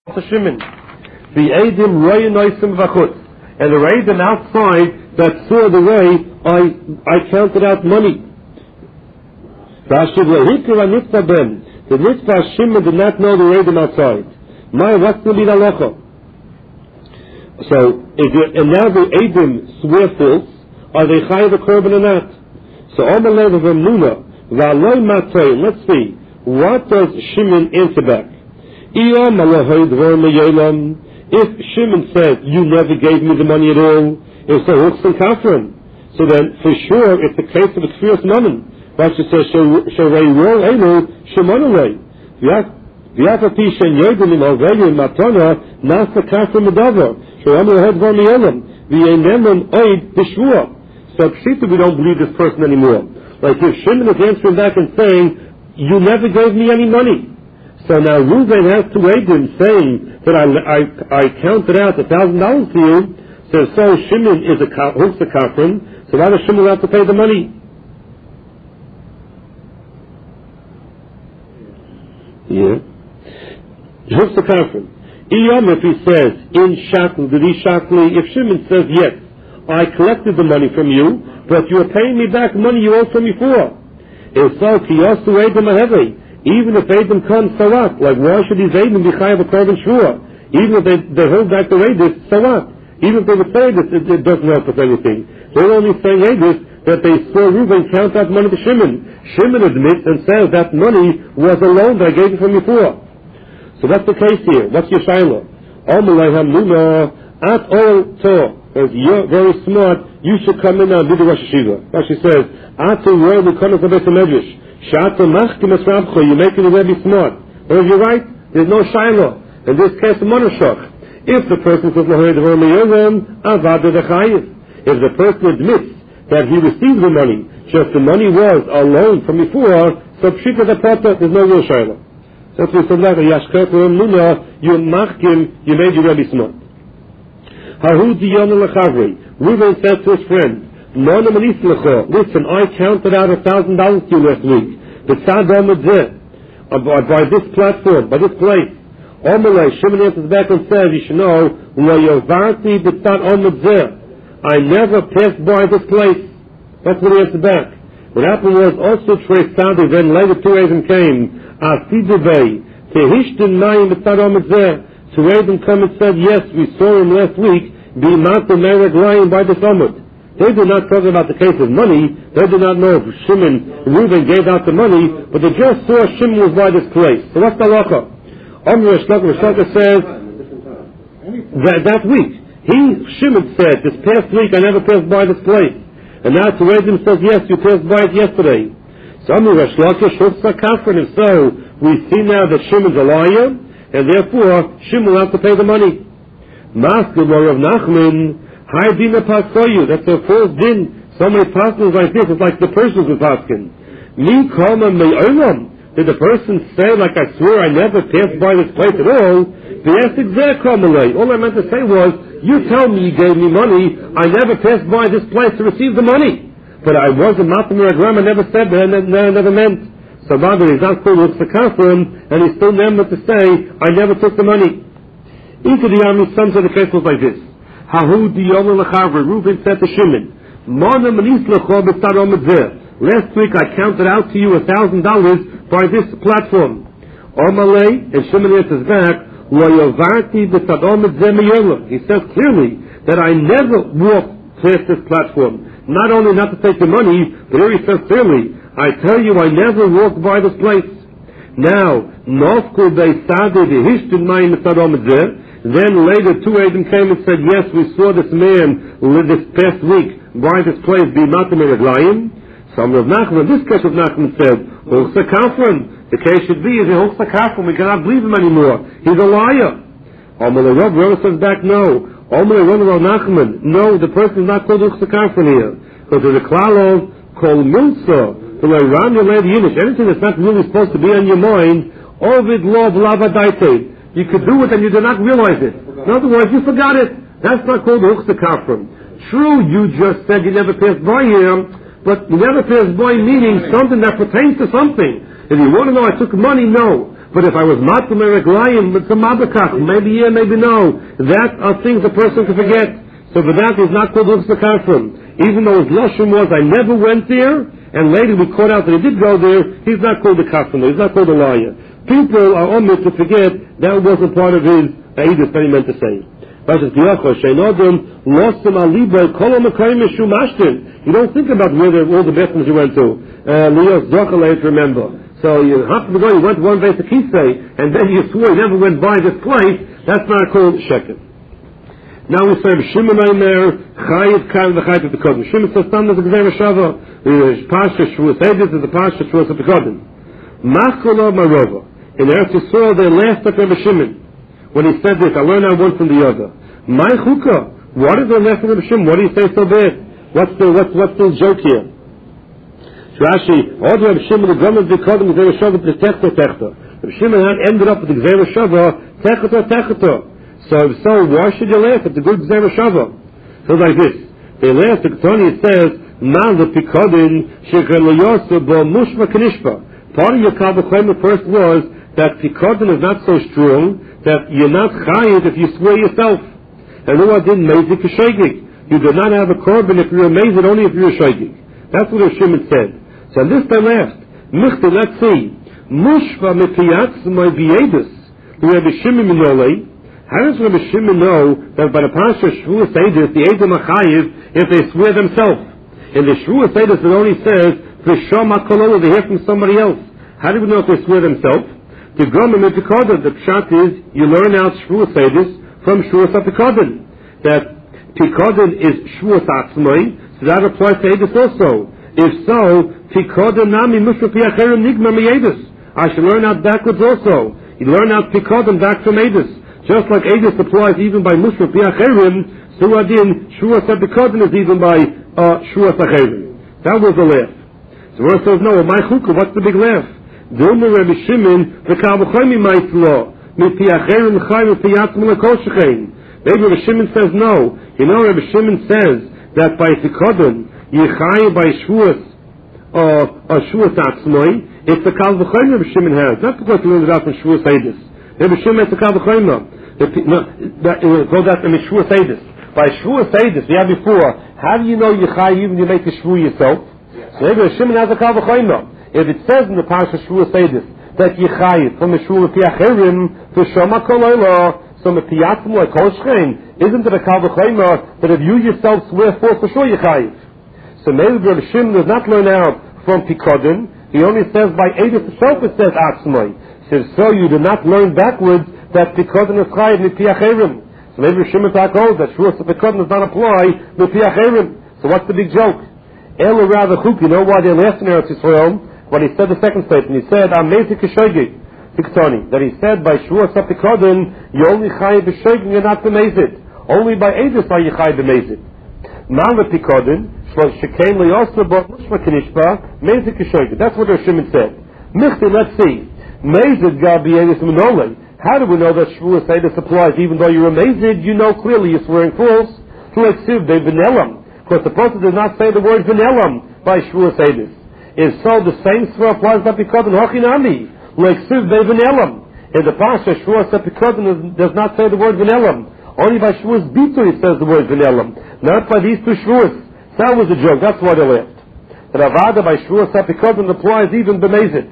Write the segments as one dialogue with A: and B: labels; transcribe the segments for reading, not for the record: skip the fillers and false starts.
A: Shimon, the Eidim Roy Noisim Vachut, and the Eidim outside that saw the way I counted out money. The Nitzvah Shimon did not know the Eidim outside. What's the Bid Halacha? So, and now the Eidim swear false, are they Chayav the Korban or not? So, Omer of Emuna, V'aloi Matay, let's see, what does Shimon answer back? If Shimon says, you never gave me the money at all, it's a hooks and kafran. So then, for sure, it's a case of a kfiras mammon. Rashi says, Sharei roll elu, Shimon away. V'yafapi shen yodim in already in matana, nasa kafran medavar. Sharei ahed var miyolam. V'yenemon oid b'shvua. So, pshita, we don't believe this person anymore. Like if Shimon is answering back and saying, you never gave me any money. So now Reuven has to Eidim saying that I counted out $1,000 to you. So Shimon is hooks a kafran. So why does Shimon have to pay the money? Yeah. Hooks a kafran. If he says in shakli, did he shakli? If Shimon says yes, I collected the money from you, but you are paying me back money you owed from me for. If so, kiyosu Eidim ahevi. Even if Eidim comes, so what? Like, why should these Eidim be chayav a korban shvua? Even if they hold back the Eidim, so what? Even if they would say this, it doesn't help with anything. They're only saying Eidim that they saw Reuven count out money to Shimon. Shimon admits and says that money was a loan that I gave you from before. So that's the case here. What's your shayla? Omalei hamnuna at all to. As you're very smart, you should come in and be the Rosh Hashiva. Rashi says, Atu roy l'konos ha-Beis HaMedrash. Shata machkim es rabcho, you're making the Rebbe smart. But if you're right, there's no shayla. In this case, the monoshach. If the person says, If the person admits that he received the money, just the money was a loan from before, so pshita the pata, there's no real shayla. So that's what we said later, Yashkar Kuram Nuna, you machkim, you made your Rebbe smart. Reuven said to his friend, listen, I counted out $1,000 to you last week. By this platform, by this place. Shimon answers back and says, you should know, I never passed by this place. That's what he answered back. What happened was also Trey Sadi, then later two Eidim came, Two Eidim come and said, yes, we saw him last week, be Mata Merek lying by the summit. They did not talk about the case of money. They did not know if Reuven gave out the money, but they just saw Shimon was by this place. So what's the halacha? Rishlaka says that week, Shimon said, this past week I never passed by this place. And now Eidim says, yes, you passed by it yesterday. So Rishlaka shufsa kafran. If so, we see now that Shimon's a liar, and therefore Shimon will have to pay the money. Master of Nachman, high dina pasoyu, that's a false din. So many pasons like this, it's like the persons with paskin. Mi koma me'olam, did the person say, like I swear I never passed by this place at all? Yes, exact komalei. All I meant to say was, you tell me you gave me money, I never passed by this place to receive the money. But I wasn't matamir agram, I never said that, I never meant. So rather, he's not called with the kafran, and he's still never to say, I never took the money. Into the army, some of the case was like this. Reuven said to Shimon, last week I counted out to you $1,000 by this platform. And Shimon answers back, he says clearly that I never walked past this platform. Not only not to take the money, but here he says clearly, I tell you I never walked by this place. Now, then later two Eidim came and said, yes, we saw this man this past week by this place, be Matam Reglayim. Some of Nachman, this case of Nachman said, Hulsa Kafran. The case should be, is a Hulsa Kafran, we cannot believe him anymore. He's a liar. Omalei Rav says back, no. Omalei Rav Nachman, no, the person is not called Hulsa Kafran here. Because there's a klalo called Milsa. Anything that's not really supposed to be on your mind, Ovid Lov Lavadaite. You could do it and you did not realize it. In other words, you forgot it. That's not called Huchsa Kafram. True, you just said you never passed by here, but you never passed by meaning something that pertains to something. If you want to know I took money, no. But if I was matam reglayim, it's a mabakach. Maybe yeah, maybe no. That are things a person can forget. So for that, he's not called Ufsa Kafrim. Even though his lashon was, I never went there, and later we caught out that he did go there, he's not called a Kafrim. He's not called a liar. People are omit to forget that wasn't part of his Aedis that he meant to say. You don't think about where all the bathrooms you went to. Leos Zochale to remember. So you have to go, you went to one base of Kisei, and then you swore you never went by this place. That's not called Sheker. Now we say Shimon Aimer Chayiv Kan v'Chayiv Pikodim. Shimon says some is a Gzeir Shava. Pasha Shvuas Edis is a Pasha Shvuas Pikodim. Macholo Marova. In Eretz Yisrael they laughed at Rabbi Shimon when he said this. I learned out one from the other. My Chukah. What is the left of Rabbi Shimon? What do you say so bad? What's the joke here? Rashi, all the Rabbi Shimon the Gomer Pikodim Gzeir Shava to Techto. Rabbi Shimon ended up with the Gzeir Shava Techto. So why should you laugh at the good Gzeir Shava? So like this, they laugh. The Ketani says, "Man the Pikodin shekel yosu bo mushma kanishpa." Part of your Kavachayim first was that Pikodin is not so strong that you're not chayiv if you swear yourself. And who didn't mazik a shaygig. You do not have a korban if you're amazed, only if you're a shaygig. That's what Shimon said. So on this they laughed. Michti, let's see. Mushva mepiyatz my biyedus. The Rabbi Shimon minolei. How does Rabbi Shimon know that by the Pasha Shvuas Eidus, the Eidim Achayiv, if they swear themselves? In the Shvuas Eidus it only says, V'shom HaKololo, they hear from somebody else. How do we know if they swear themselves? The Gomer Mepikodim, the Pshat is, you learn out Shvuas Eidus from Shvuas HaPikodim. That Pikodim is Shvuas Atzmai, so that applies to Eidus also. If so, Pikodim Nami Mushra Piacherim Nigma Me'edus. I should learn out backwards also. You learn out Pikodim back from Eidus. Just like Eidus applies even by Mushra Piacherim, so Adin Shvuas HaPikodim is even by Shvuas HaCherim. That was a laugh. So one says, no, my chukah, what's the big laugh? Dilma Rabbi Shimon, the Kavachayim might law, mit Piacherim Chayim Piyatzim Lekoshechem. Maybe Rabbi Shimon says no. You know, Rabbi Shimon says that by Pikodim, Yichayim by Shvuas, or Shvuas Atzmai, it's the Kavachayim Rabbi Shimon has. Not because he learned it out from Shvuas Eidus. Rabbi Shimon has the Kavachayim. Call that the Shvuas Eidus. By Shvuas Eidus, we had before, how do you know Yichayim when you make the Shvu yourself? So maybe Shimon has a Kavachayim. If it says in the Parsha Shvuas Eidus that Yichayim from the Shvu Piacherim to Shoma Koloilo, so Mepiyatzim like Koshchein, isn't it a Kavachayim that if you yourself swear forth for sure Yichayim? So maybe Rabbi Shimon does not learn out from Pikodim. He only says by Eidus itself it says Atzmai. So you do not learn backwards that Pikodim is chayiv Mepiacherim. So maybe Shimon holds that Shvuas Pikodim does not apply Mepiacherim. So what's the big joke? Elu rather chuk. You know why they laughed in Eretz Yisrael? When he said the second statement, he said Amazing Kishogig Piktoni. That he said by Shvuas Pikodim you only chayiv b'shogig, you're not b'mezid. Only by Eidus are you chayiv b'mezid. Mal Pikodim shekain leyosu bo mushma kanishpa mezid kishogig. That's what Shimon said. Michti, let's see. Mezid gabi Eidus minolei. How do we know that Shvuas Eidus applies? Even though you're amazed, you know clearly you're swearing false. Because the person does not say the word Vinelam by Shvuas Eidus. If so, the same swear applies to Pikodim Hochinami. Like Siv Vinelam. In the Pasha, Shvuas Pikodim does not say the word Vinelam. Only by Shvuas Bitu it says the word Vinelam. Not by these two Shvuas. That was a joke. That's why they laughed. The Avada by Shvuas Pikodim applies even b'mezid.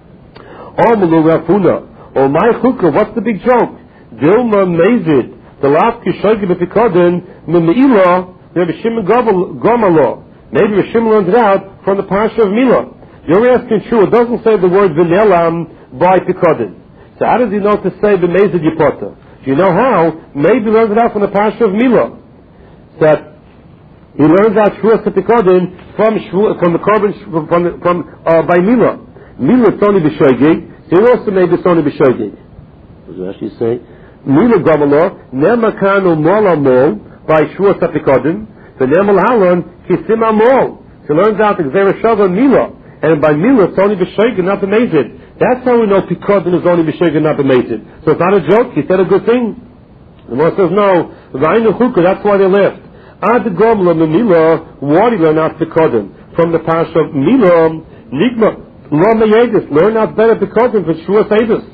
A: Omelu Rafuna. Oh my chukah, what's the big joke? Dilma Mezid, the last Kishogi B'Pikodim, Mim'ila, Rabbi Shimon Gomalo. Maybe Rabbi Shimon learned it out from the Parsha of Milah. You're asking true, it doesn't say the word V'nelam by Pikodim. So how does he know to say B'Mezid Yipota? Do you know how? Maybe he learned it out from the Parsha of Milah. That he learned out Shvuas Pikodim from the Korban, by Milah. Milah is only B'Shogig. He also made this only b'shogig. What does Rashi say? Mila Gamalo, Nemakanu Molamol, by Shvuas HaPikodim, the Nemal Halon, Kisim Amol. He learns out the Gzeir Shava Mila, and by Mila it's only b'shogig, not b'mezid. That's how we know Pikodim is only b'shogig, not b'mezid. So it's not a joke, he said a good thing. The Lord says no, V'aynu Chukah, that's why they left. Ad Gomla Mila, why did he learn out Pikodim? From the Parsha of Mila, Nigma, learn out better because of Shvuas Eidus.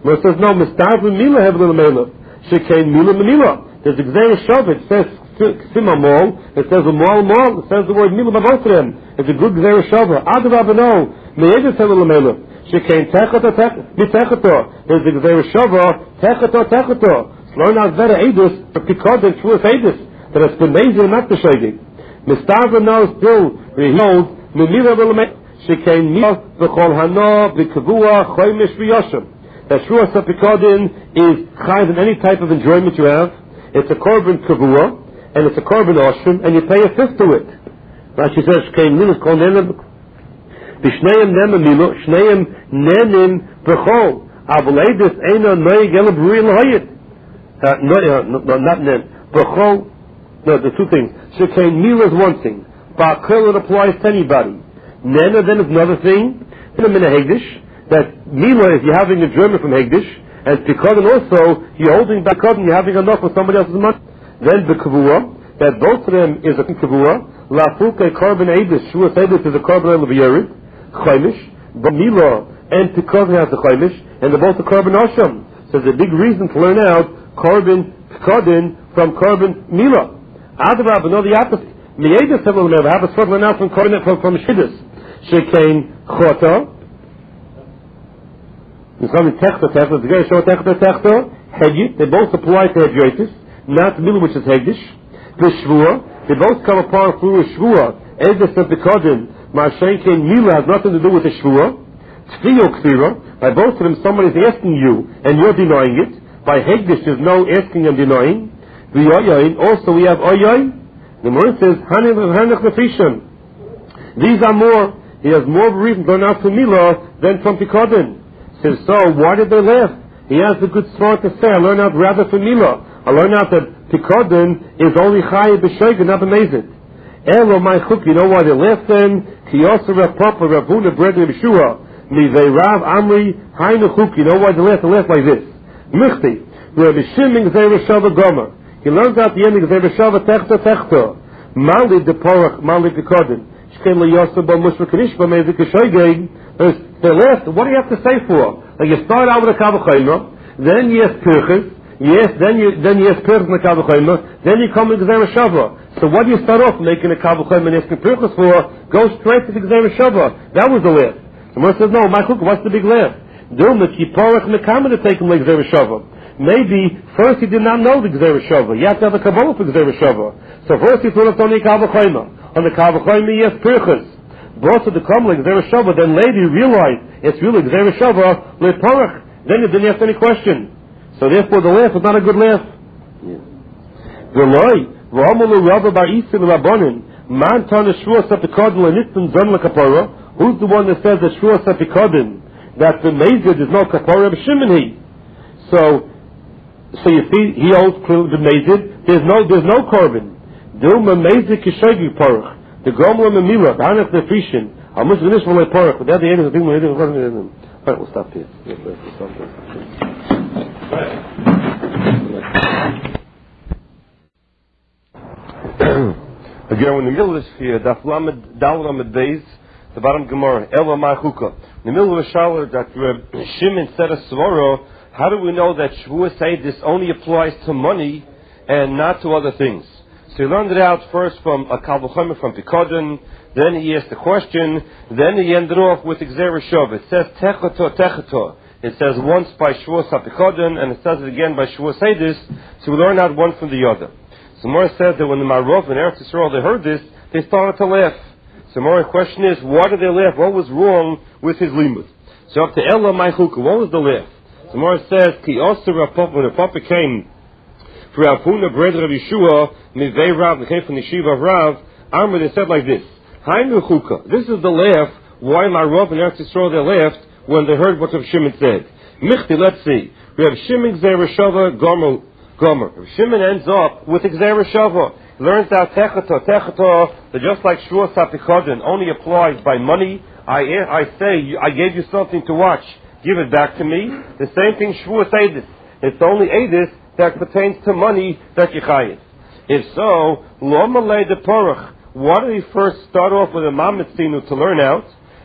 A: Well, it says no, Mistav Mila Hebel Mela. Shekain Mila Mila. There's a Gzeir Shav, it says Sima Mol, it says a Mol, it says the word Mila by both of them. It's a good Gzeir Shav. Adrab no, Me'edes Hebel Mela. Shekain Techato, Techato. There's a Gzeir Shav, Techato. Learn out better Eidus, for Pikod and Shvuas Eidus. That it's been amazing not to Shogeg. Mistav no still rehold, Mila Mela. Shekain Mila, V'chol Hano, V'kavua, Choymish V'yoshim. That Shvuas HaPikodin is chayv in any type of enjoyment you have. It's a korban kavua, and it's a korban oshim, and you pay a fifth to it. Rashi says, Shkein Milu Kol Nenem B'Shneim Nenem Milu Shneim Nenem B'Chol Avoledis Eina Noy Gelab Rui L'Hoyit. Not Nen B'Chol. No, the two things. Shkein Milu is one thing. Ba'Kol it applies to anybody. Nena then is another thing. In a minute Hegdish. That Mila is you're having a German from Hegdish, and Pikadon also you're holding back Pikadon, you're having enough with somebody else's money. Then the Kavua, that both of them is a Kavua, La Fulke Korban Eidus, Shua Eidus is a Korban Elevierit, Chaimish, but Mila and Pikadon has the Chaimish, and they're both a Korban Osham. So there's a big reason to learn out Korban Pikadon from Korban Mila. Adrab, another opposite. Me'edes have a sort of learn out from Korban from Shidus. Shekain Chota. They both apply to Hedyotis, not Milu, which is Hegdish. The Shvua, they both come apart through a Shvua. Edes and Pekodin, Ma'ashenkein Milu has nothing to do with the Shvua. Tfiyo Kfira, by both of them somebody's asking you, and you're denying it. By Hegdish there's no asking and denying. V'yoyoin, also we have Oyoin. The Gemara says, Hanech Nefishim. These are more, he has more reason to learn out from Milu than from Pekodin. Says, so why did they laugh? He has a good story to say. I learn out rather from Mila. I learn out that Pikodin is only Chayi B'Shoigin, not amazing. Elo my chuk, you know why they laughed then? Kiyosa Rav Papa, Rav Huna, Bred Yeshua, Mivei Rav Amri, Hainu chuk, you know why they laughed? They laughed like this. Michti, Rabbi Shimon Gzeir Shava Gomer. He learns out the ending Gzeir Shava Techta. Mali de Porach, Mali Pikodin. Shkem Liyosa Bo Mushra Kanishba, Mezik Shoigin. They left. What do you have to say for? Like you start out with a Kavachayma, then yes Pirchis, then yes Pirchis in the Kavachayma, then you come to Gzeir Shava. So what do you start off making a Kavachayma and asking Pirchis for? Go straight to the Gzeir Shava. That was the laugh. The Gemara says, no, my hook, what's the big laugh? Dilma Kiporach Mekama to take him like Gzeir Shava. Maybe first he did not know the Gzeir Shava. You have to have a Kabbalah for Gzeir Shava. So first he thought it's only Kavachayma. On the Kavachayma, yes Pirchis. Brought to the Kamlik, Gzeir Shava, then later you realize it's really Gzeir Shava, Le'Parach. Then you didn't ask any question. So therefore the laugh was not a good laugh. V'loi, v'amulu Rabba bar Isim Rabbanin, man tana Shvuas HaPikodin l'nitzim zon l'kapara. Who's the one that says that Shvuas HaPikodin, that the Mezid is no kapara, B'Shimon. So you see, he holds the Mezid, there's no korban. Dilma Mezid Kishogi Parach. The Gomla Memila, the Hanach Nefishin, how much of this will I park? But the other end is the thing we're doing. Alright, we'll stop here. Again, in the middle of this here, Daf Lamed, Dal Lamed Beis, the bottom Gemara, Ela Ma'chuka. In the middle of the shower, that Shimon said a Svaro, how do we know that Shavuos this only applies to money and not to other things? So he learned it out first from a Kalvachomer from Pikodin, then he asked the question, then he ended off with Gzeir Shava. It says Techato. It says once by Shvuas HaPikodin, and it says it again by Shavuos Eidus, so we learn out one from the other. So Mora said that when the Marov and Eretz Yisrael, they heard this, they started to laugh. So Mora, the question is, why did they laugh? What was wrong with his limud? So up to Ella Maichuka, what was the laugh? So Mora says, Ki Oster Rav Papa, when the Papa came, for Rav Huna, Bred Rav Yeshua, Mivei Rav, they came from the Yeshiva of Rav, Amr, they said like this, Hainu Chuka, this is the laugh, why Marov and Eretz Yisrael, they laughed when they heard what Rav Shimon said. Michti, let's see. Rav Shimon Gzeir Shava Gomer. Rav Shimon ends up with Gzeir Shava. He learns out Techato, that just like Shvuas HaPikodin only applies by money. I say, I gave you something to watch, give it back to me. The same thing Shvuas Eidus. It's only Eidus that pertains to money that you chayiv. If so, Lo Malei de Porach. Why did he first start off with a Mamitzinu to learn out?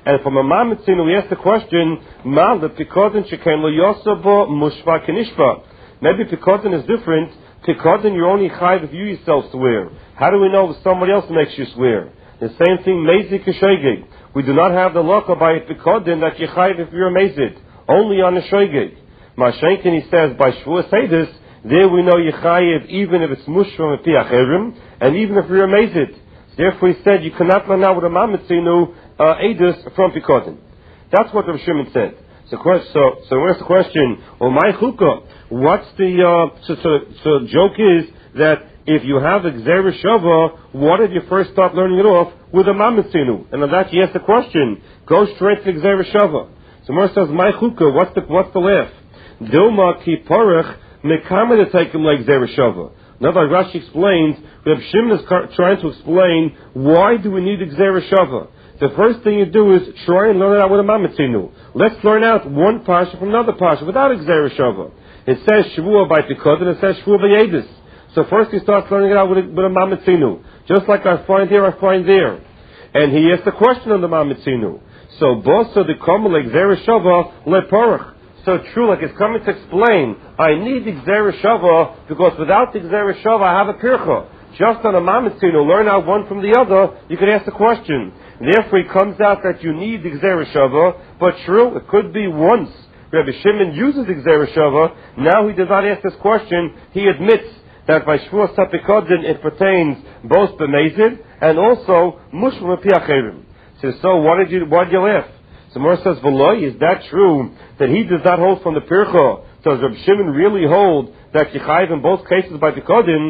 B: And from a Mamitzinu, we ask the question, Ma the Pikodin shekain lo yosabo mushva kenishba. Maybe Pikodin is different. Pikodin, you're only chayiv if you yourself swear. How do we know if somebody else makes you swear? The same thing, mezi k'shoigeg. We do not have the loka by Pikodin that you chayiv if you're amazed. Only on the shoigeg. Mashenkin, he says, by Shavuos Seidus, there we know you chayiv even if it's mushva mepiach erim, and even if you're amazed. Therefore, he said you cannot learn out with a Mamitzinu edus from Pikodin. That's what Rav Shimon said. So where's the question? Well, my chukah. What's the so joke is that if you have a Gzera Shava, what if you first start learning it off with a Mamitzinu? And on that you ask the question, go straight to Gzera Shava. So Mor says, my chukah, what's the laugh? Dilma ki porach mekama to take him like Gzera Shava. Now, like Rashi explains, Reb Shimon is trying to explain why do we need a Gzera Shava. The first thing you do is try and learn it out with a Mamitzinu. Let's learn out one parsha from another parsha without a Gzera Shava. It says Shavua by Pikodin, it says Shavua by Yedis. So first he starts learning it out with a Mamitzinu. Just like I find here, I find there. And he asks the question on the Mamitzinu. So Bosa the Komal like Gzera Shava le Porach. So true, like it's coming to explain, I need the Gzera Shava because without the Gzera Shava I have a pircha. Just on a Mamitzinu, learn out one from the other, you can ask the question. Therefore it comes out that you need the Gzera Shava, but true, it could be once Rabbi Shimon uses the Gzera Shava, now he does not ask this question, he admits that by Shavuos HaPikodin it pertains both b'mezid and also mushma piacherim. So why did you laugh? So Mor says, V'loi, is that true that he does not hold from the pircha? Does Rabbi Shimon really hold that you chayiv in both cases by Pikodin?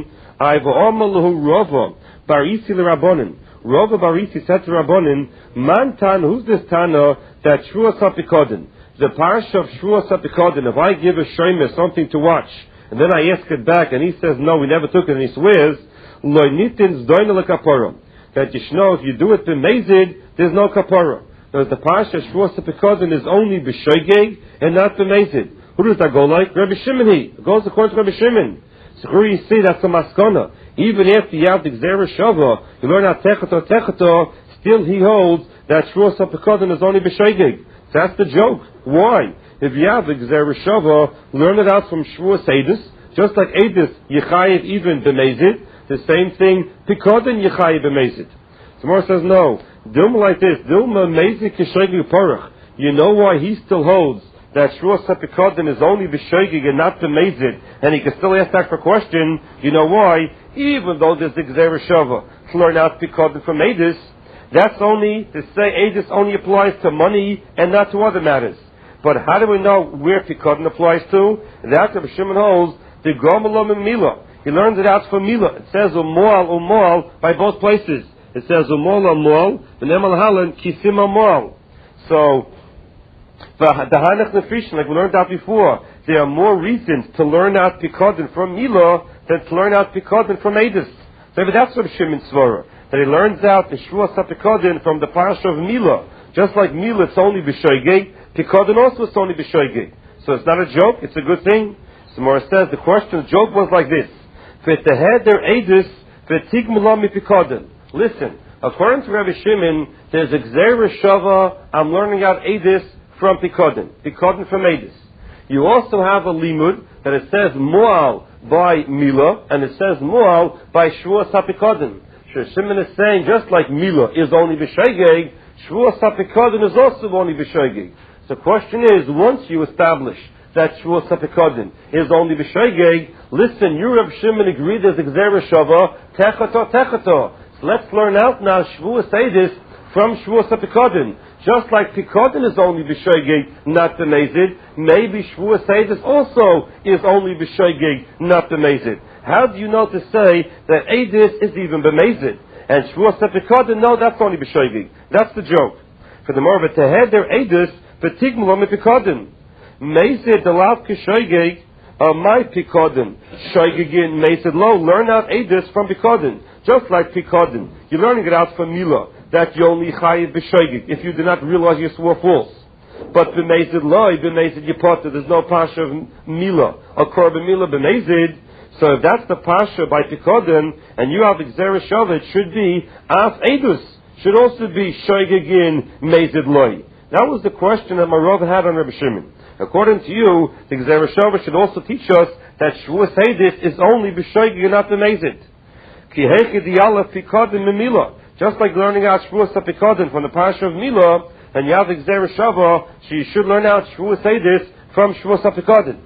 B: I've Rova Barisi l'Rabbonin. Rova Barisi said to Rabbonin, Man Tan, who's this Tana that Shavuos HaPikodin? The parsha of Shavuos HaPikodin, if I give a shomer something to watch, and then I ask it back, and he says, no, we never took it, and he swears, Lo nitin zdoina lekapara. That you should know, if you do it b'mezid, there's no kapara. Now, the parsha of Shavuos HaPikodin is only b'shoigeg and not b'mezid. Who does that go like? Rabbi Shimon. It goes according to Rabbi Shimon. So here you see that's the maskana. Even after you have the Gzera Shava, you learn out techato, still he holds that Shavuos HaPikodin is only b'shoigeg. So that's the joke. Why? If you have the Gzera Shava, learn it out from Shavuos Seidus, just like Eidus, Yechayiv even b'mezid. The same thing, Pikodin Yechayiv b'mezid. So Mor says no. Dilma like this, Dilma mezid k'shoigeg porach. You know why he still holds that Shavuos HaPikodin is only b'shoigeg and not b'mezid, and he can still ask that for question. You know why? Even though there's the Gzera Shava to learn out Pikodin from Eidus, that's only to say Eidus only applies to money and not to other matters. But how do we know where Pikodin applies to? That's what Shimon holds, the Gomalom and Mila. He learns it out from Mila. It says Umoal by both places. It says Umoal, V'nemal Halan, Kisim Umoal. So, the Hanach Nefishin, like we learned out before, there are more reasons to learn out Pikodin from Mila than to learn out Pikodin from Eidus. So that's what Shimon Svara. That he learns out the Shavuos HaPikodin from the parsha of Mila. Just like Mila, it's only b'shoigeg. Pikodin also is only b'shoigeg. So it's not a joke, it's a good thing. So Mor says the joke was like this. V'teheder Eidus v'tigmulam miPikodin. Listen, according to Rabbi Shimon, there's a Gzera Shava, I'm learning out Eidus from Pikodin from Eidus. You also have a limud that it says Moal by Mila, and it says Moal by Shavuos HaPikodin. Shimon is saying, just like Mila is only b'shoigeg, Shavuos HaPikodin is also only b'shoigeg. So the question is, once you establish that Shavuos HaPikodin is only b'shoigeg, listen, you Reb Shimon agreed there's a Gzera Shava, techato. So let's learn out now Shavuos Eidus from Shavuos HaPikodin. Just like Pikodin is only b'shoigeg, not b'mezid, maybe Shavuos Eidus also is only b'shoigeg, not b'mezid. How do you know to say that Eidus is even b'mezid? And Shavuos HaPikodin, no, that's only b'shoigeg. That's the joke. For the more of a teheder Eidus, v'tigmulam miPikodin. Mezid delav k'shoigeg, my Pikodin. Shoigegin mezid lo, learn out Eidus from Pikodin. Just like Pikodin. You're learning it out from Mila. That you only chayiv b'shoigeg if you do not realize you swore false. But b'mezid loy, b'mezid yipota, there's no pasha of Mila. Or korban Mila b'mezid. So if that's the pasha by Pikodin, and you have the Gzera Shava, it should be af Eidus. should also be shoygegin mezid loy. That was the question that Marov had on Rabbi Shimon. According to you, the Gzera Shava should also teach us that Shavuos Heidis is only b'shoygeg and not b'mezid. Ki hechi diyalef pikadin memila. Just like learning out Shavuos HaPikadin from the Parsha of Milah, and you have the Gzera Shava, so you should learn out Shavuos Heidis from Shavuos HaPikadin.